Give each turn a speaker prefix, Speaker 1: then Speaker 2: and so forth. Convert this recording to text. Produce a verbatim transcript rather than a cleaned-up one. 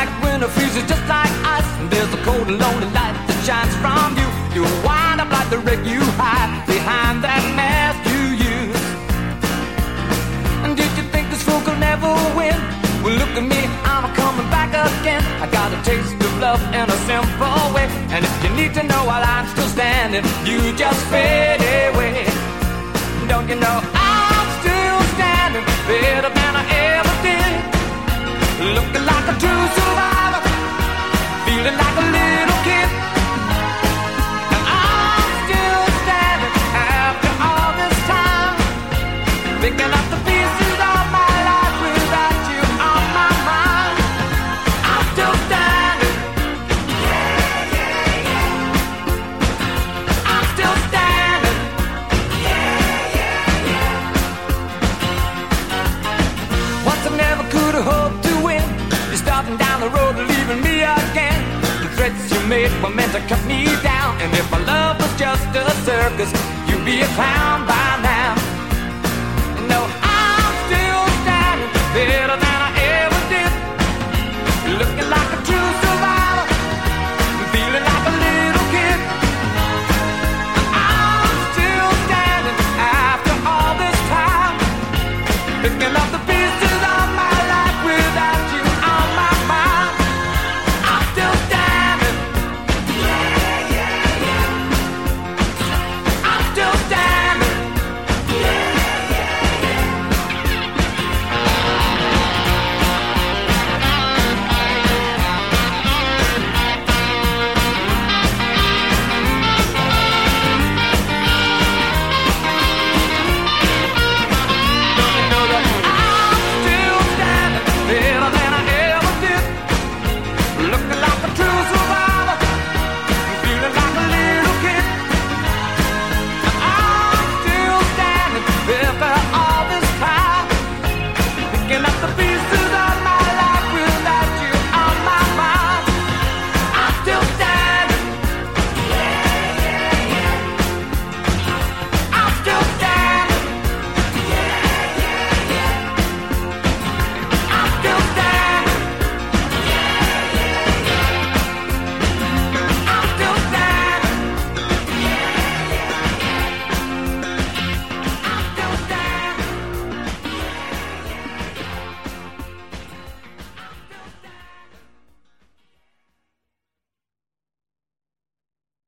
Speaker 1: like winter freezes just like ice, and there's a cold and lonely light that shines from you. You wind up like the wreck you hide behind that mask you use. And did you think this fool could never win? Well, look at me, I'm coming back again. I got a taste of love in a simple way, and if you need to know while I'm still standing, you just fade away. Don't you know I'm still standing better than I ever did, looking like a true survivor, feeling like a little kid. And I'm still standing after all this time, picking up the pieces of my life without you on my mind. I'm still standing. Yeah, yeah, yeah. I'm still standing. Yeah, yeah, yeah. Once I never could have hoped to win. You're starting down the road, leaving me again. The threats you made were meant to cut me down, and if my love was just a circus, you'd be a clown by now.